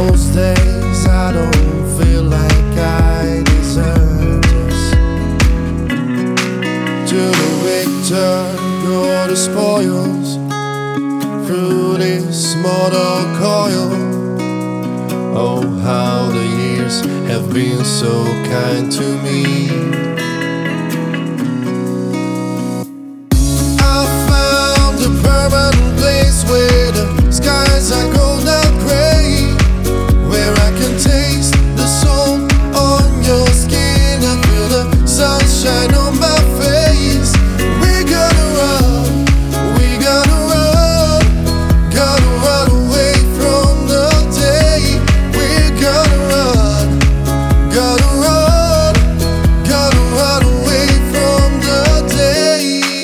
Most days I don't feel like I deserve this. To the victor go the spoils through this mortal coil. Oh, how the years have been so kind to me. I found a permanent place where the skies are gold and gray, where I can taste the salt on your skin. I feel the sunshine on my face. We're gonna run, we're gonna run, gonna run away from the day. We're gonna run, gonna run, gonna run away from the day.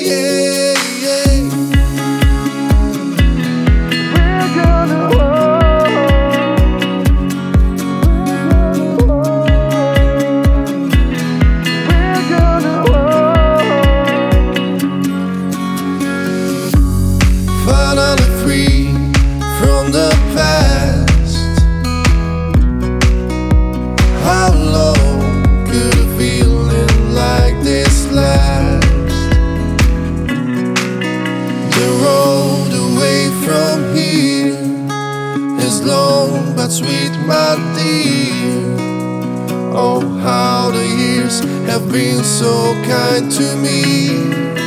We're gonna run, we're gonna run. Finally free from the past. How long could a feeling like this last? The road away from here is long but sweet, my dear. Oh, how the years have been so kind to me.